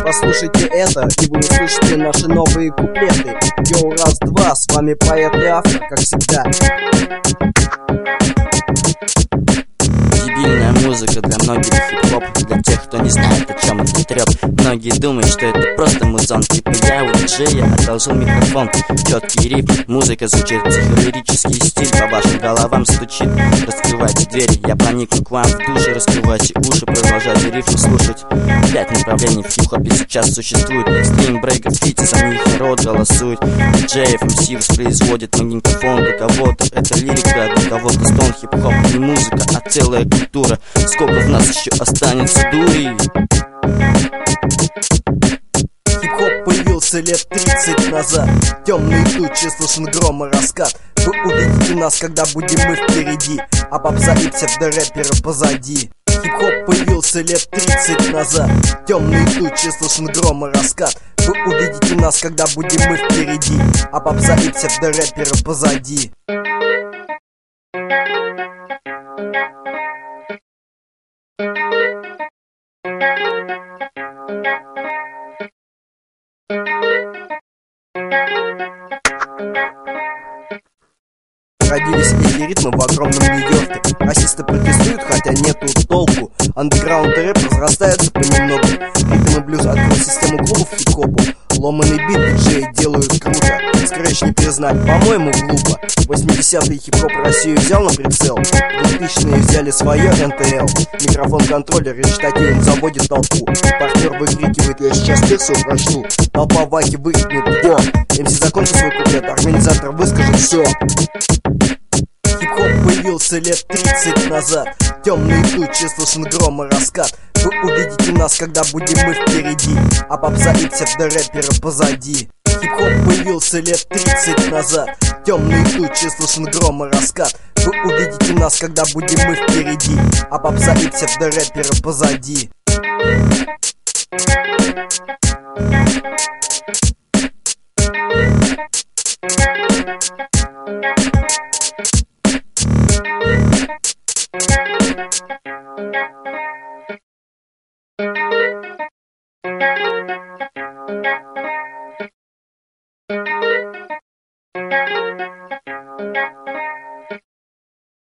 Послушайте это, и вы услышите наши новые куплеты. Йоу, раз-два, с вами поэт и автор, как всегда. Дебильная музыка для многих хип-хоп. Для тех, кто не знает, о чем это трэп. Многие думают, что это просто музон. Типа я у диджея одолжил микрофон. Четкий рифм, музыка звучит, психоделический стиль по вашим головам стучит. Раскрывайте двери, я проникну к вам в душу. Раскрывайте уши, продолжайте рифмы слушать. 5 направлений в хип-хопе сейчас существует. Экстрим, брейк, граффити, за них народ голосует. Диджеев, МС воспроизводит магнитофон. Для кого-то это лирика, для кого-то стон. Хип-хоп не музыка, а целая культура. Сколько в нас еще останется дури? Хип-хоп появился лет 30 назад. Темные тучи, слышен гром и раскат. Вы увидите нас, когда будем мы впереди, а попса и псевдорэперы позади. Хип-хоп появился лет 30 назад. Темные тучи, слышен гром и раскат. Вы увидите нас, когда будем мы впереди, а попса и псевдорэперы позади. Родились эти ритмы в огромном Нью-Йорке. Расисты протестуют, хотя нету толку. Андеграунд и рэп разрастаются понемногу. Ритм и блюз открыл систему клубов хип-хопу. Ломаный бит диджеи делают круто. Скрэч не признать, по-моему, глупо. 80-е хип-хоп Россию взял на прицел. 2000-е взяли свое НТЛ. Микрофон-контроллер речитативом заводит толпу. Партнер выкрикивает: я сейчас персию прочту. Толпа ваки выкрикнет: го! МС закончил свой куплет, организатор выскажет все. Хип-хоп появился лет 30 назад. Темные тучи, слышен гром и раскат. Вы увидите нас, когда будем мы впереди, а попса и псевдорэперы позади. Хип-хоп появился лет 30 назад. Темные тучи, слышен гром и раскат. Вы увидите нас, когда будем мы впереди, а попса и псевдорэперы позади.